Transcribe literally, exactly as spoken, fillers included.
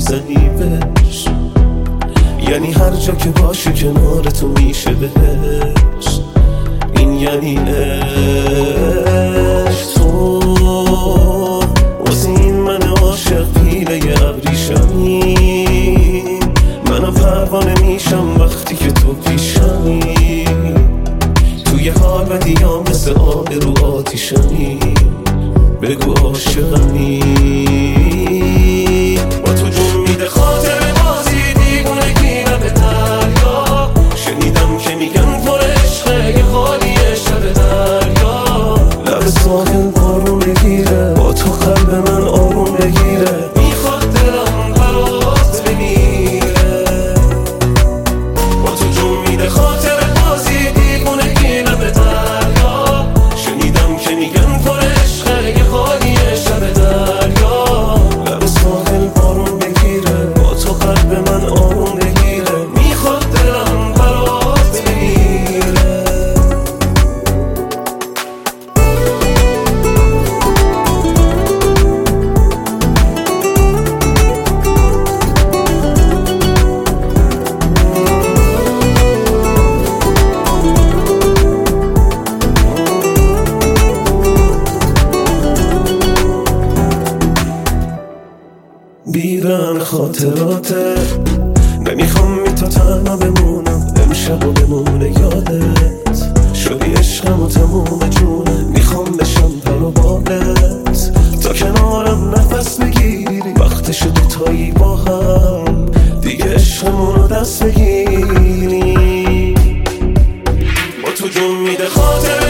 میزنی بهش، یعنی هر جا که باشه کنار تو میشه بهش. این یعنی عشق. تو واسه این من عاشق پیله ابریشمی، منم پروانه میشم وقتی که تو پیشمی. توی حال بدیام مثل آب رو آتیشمی، بگو عاشقمی. با تو جون میده خاطر بازی دیوونگی به دریا، شنیدم که میگن پر عشقه یه خالیه شب دریا. لب ساحل بارون بگیره، با تو قلب من آروم بگیره، میخواد دلم برات بمیره. با تو جون میده خاطر بازی دیوونگی به دریا، شنیدم که میگن پر عشقه یه خالیه شب دریا. لب ساحل بارون بگیره، با تو قلب من آروم بگیره، میخواد دلم برات بمیره. بیرن خاطراته، نمیخوام بی تو تنها بمونم، امشب و بمونه یادت. شدی عشقم و تموم جونه، میخوام بشم پر و بالت، تا کنارم نفس بگیری. وقت شده تایی با هم دیگه عشقمون رو دست بگیری. با تو جون میده خاطر